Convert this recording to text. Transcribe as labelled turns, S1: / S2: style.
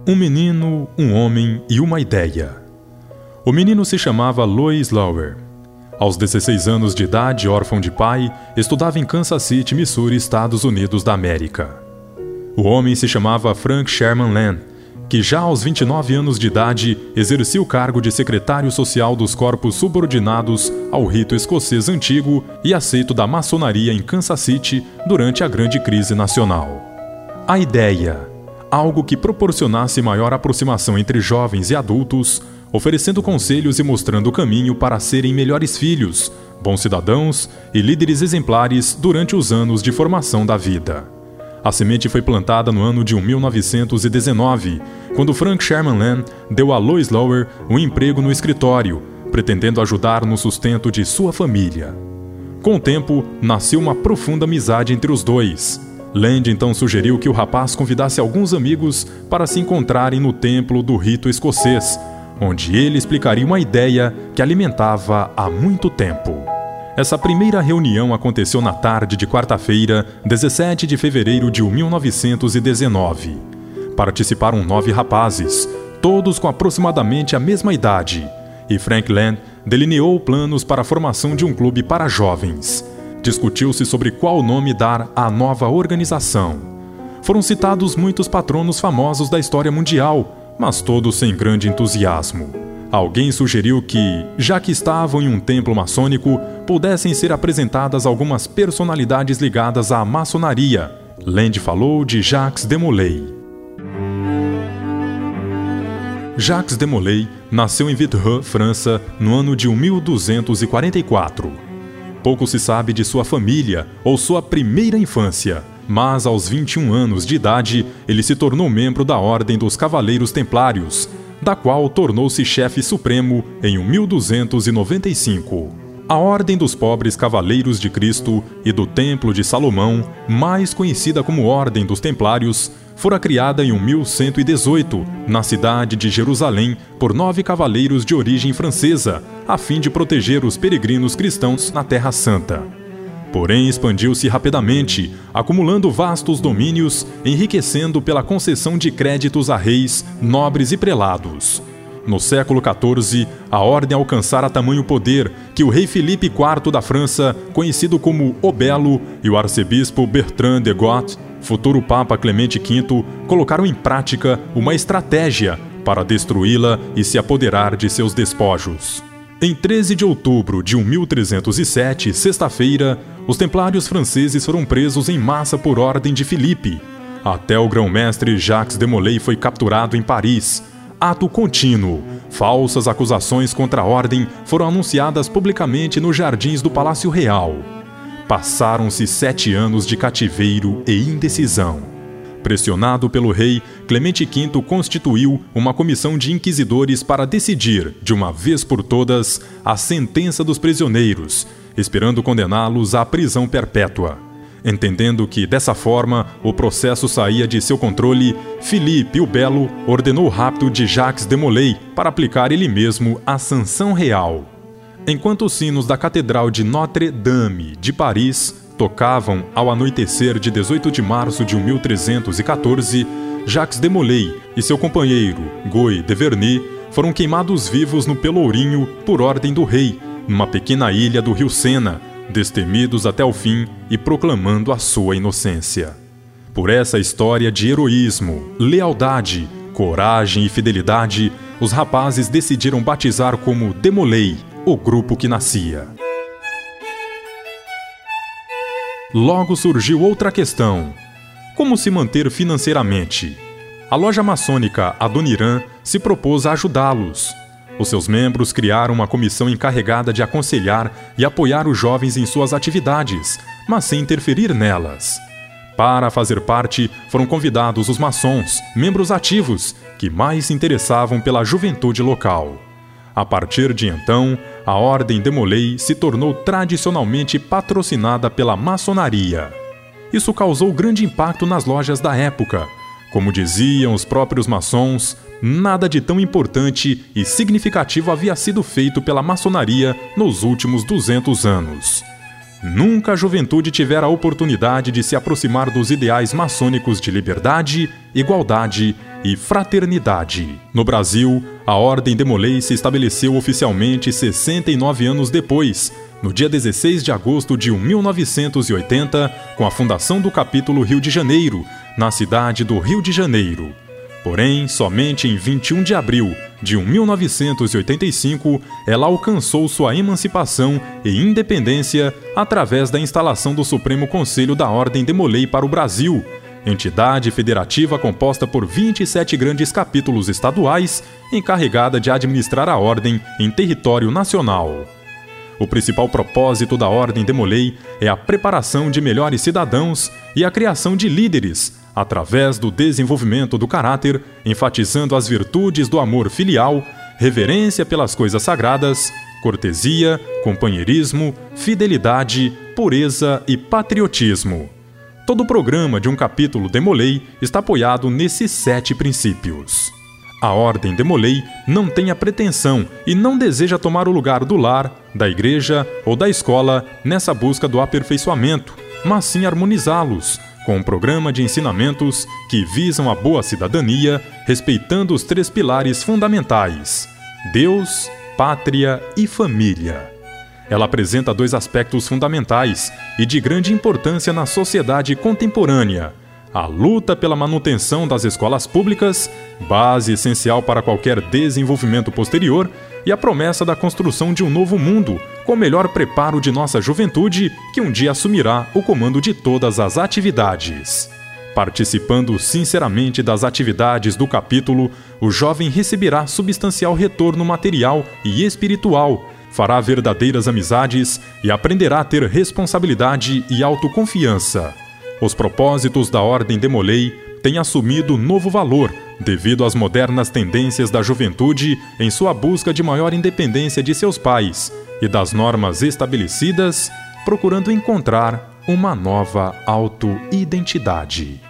S1: Um menino, um homem e uma ideia. O menino se chamava Lois Lower. Aos 16 anos de idade, órfão de pai, estudava em Kansas City, Missouri, Estados Unidos da América. O homem se chamava Frank Sherman Land, que já aos 29 anos de idade exercia o cargo de secretário social dos corpos subordinados ao rito escocês antigo e aceito da maçonaria em Kansas City durante a Grande Crise Nacional. A ideia, algo que proporcionasse maior aproximação entre jovens e adultos, oferecendo conselhos e mostrando o caminho para serem melhores filhos, bons cidadãos e líderes exemplares durante os anos de formação da vida. A semente foi plantada no ano de 1919, quando Frank Sherman Land deu a Lois Lower um emprego no escritório, pretendendo ajudar no sustento de sua família. Com o tempo, nasceu uma profunda amizade entre os dois. Land então sugeriu que o rapaz convidasse alguns amigos para se encontrarem no templo do rito escocês, onde ele explicaria uma ideia que alimentava há muito tempo. Essa primeira reunião aconteceu na tarde de quarta-feira, 17 de fevereiro de 1919. Participaram 9 rapazes, todos com aproximadamente a mesma idade, e Frank Land delineou planos para a formação de um clube para jovens. Discutiu-se sobre qual nome dar à nova organização. Foram citados muitos patronos famosos da história mundial, mas todos sem grande entusiasmo. Alguém sugeriu que, já que estavam em um templo maçônico, pudessem ser apresentadas algumas personalidades ligadas à maçonaria. Land falou de Jacques de Molay. Jacques de Molay nasceu em Vitreux, França, no ano de 1244. Pouco se sabe de sua família ou sua primeira infância, mas aos 21 anos de idade ele se tornou membro da Ordem dos Cavaleiros Templários, da qual tornou-se chefe supremo em 1295. A Ordem dos Pobres Cavaleiros de Cristo e do Templo de Salomão, mais conhecida como Ordem dos Templários, fora criada em 1118, na cidade de Jerusalém, por 9 cavaleiros de origem francesa, a fim de proteger os peregrinos cristãos na Terra Santa. Porém, expandiu-se rapidamente, acumulando vastos domínios, enriquecendo pela concessão de créditos a reis, nobres e prelados. No século XIV, a ordem alcançara tamanho poder que o rei Filipe IV da França, conhecido como o Belo, e o arcebispo Bertrand de Got, futuro Papa Clemente V, colocaram em prática uma estratégia para destruí-la e se apoderar de seus despojos. Em 13 de outubro de 1307, sexta-feira, os templários franceses foram presos em massa por ordem de Filipe. Até o grão-mestre Jacques de Molay foi capturado em Paris. Ato contínuo. Falsas acusações contra a ordem foram anunciadas publicamente nos jardins do Palácio Real. Passaram-se 7 anos de cativeiro e indecisão. Pressionado pelo rei, Clemente V constituiu uma comissão de inquisidores para decidir, de uma vez por todas, a sentença dos prisioneiros, esperando condená-los à prisão perpétua. Entendendo que, dessa forma, o processo saía de seu controle, Filipe o Belo ordenou o rapto de Jacques de Molay para aplicar ele mesmo a sanção real. Enquanto os sinos da Catedral de Notre-Dame de Paris tocavam ao anoitecer de 18 de março de 1314, Jacques de Molay e seu companheiro, Guy de Verny, foram queimados vivos no Pelourinho por ordem do rei, numa pequena ilha do rio Sena, destemidos até o fim e proclamando a sua inocência. Por essa história de heroísmo, lealdade, coragem e fidelidade, os rapazes decidiram batizar como de Molay o grupo que nascia. Logo surgiu outra questão: como se manter financeiramente? A loja maçônica Adoniran se propôs a ajudá-los. Os seus membros criaram uma comissão encarregada de aconselhar e apoiar os jovens em suas atividades, mas sem interferir nelas. Para fazer parte, foram convidados os maçons, membros ativos, que mais se interessavam pela juventude local. A partir de então, a Ordem de Molay se tornou tradicionalmente patrocinada pela maçonaria. Isso causou grande impacto nas lojas da época. Como diziam os próprios maçons, nada de tão importante e significativo havia sido feito pela maçonaria nos últimos 200 anos. Nunca a juventude tivera a oportunidade de se aproximar dos ideais maçônicos de liberdade, igualdade e fraternidade. No Brasil, a Ordem Demolei se estabeleceu oficialmente 69 anos depois, no dia 16 de agosto de 1980, com a fundação do capítulo Rio de Janeiro, na cidade do Rio de Janeiro. Porém, somente em 21 de abril de 1985, ela alcançou sua emancipação e independência através da instalação do Supremo Conselho da Ordem Demolei para o Brasil, entidade federativa composta por 27 grandes capítulos estaduais, encarregada de administrar a ordem em território nacional. O principal propósito da Ordem Demolei é a preparação de melhores cidadãos e a criação de líderes, através do desenvolvimento do caráter, enfatizando as virtudes do amor filial, reverência pelas coisas sagradas, cortesia, companheirismo, fidelidade, pureza e patriotismo. Todo o programa de um capítulo Demolei está apoiado nesses 7 princípios. A Ordem Demolei não tem a pretensão e não deseja tomar o lugar do lar, da igreja ou da escola nessa busca do aperfeiçoamento, mas sim harmonizá-los, com um programa de ensinamentos que visam a boa cidadania, respeitando os 3 pilares fundamentais: Deus, pátria e família. Ela apresenta 2 aspectos fundamentais e de grande importância na sociedade contemporânea: a luta pela manutenção das escolas públicas, base essencial para qualquer desenvolvimento posterior, e a promessa da construção de um novo mundo, com o melhor preparo de nossa juventude, que um dia assumirá o comando de todas as atividades. Participando sinceramente das atividades do capítulo, o jovem receberá substancial retorno material e espiritual, fará verdadeiras amizades e aprenderá a ter responsabilidade e autoconfiança. Os propósitos da Ordem Demolei têm assumido novo valor devido às modernas tendências da juventude em sua busca de maior independência de seus pais e das normas estabelecidas, procurando encontrar uma nova autoidentidade.